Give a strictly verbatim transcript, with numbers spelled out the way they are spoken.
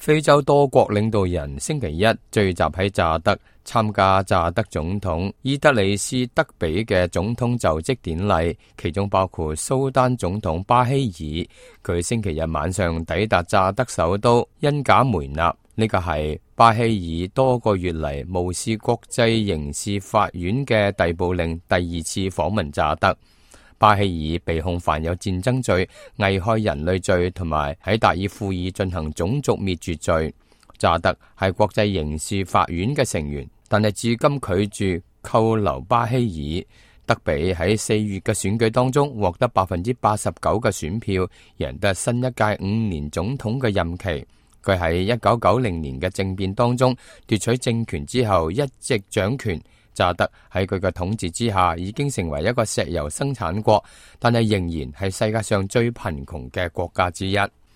非洲多國領導人星期一聚集喺乍得，參加乍得總統伊德里斯德比嘅總統就職典禮，其中包括蘇丹總統巴希爾。佢星期日晚上抵達乍得首都恩賈梅納，呢個係巴希爾多個月嚟無視國際刑事法院嘅逮捕令，第二次訪問乍得。巴希爾被控犯有戰爭罪、危害人類罪同埋喺達爾富爾進行種族滅絕罪。乍得係國際刑事法院嘅成員，但係至今拒絕扣留巴希爾。德比喺四月嘅選舉當中獲得百分之八十九嘅選票，贏得新一屆五年總統嘅任期。佢喺一九九零年嘅政變當中奪取政權之後一直掌權。乍得喺佢嘅統治之下已經成為一個石油生產國，但係仍然係世界上最貧窮嘅國家之一。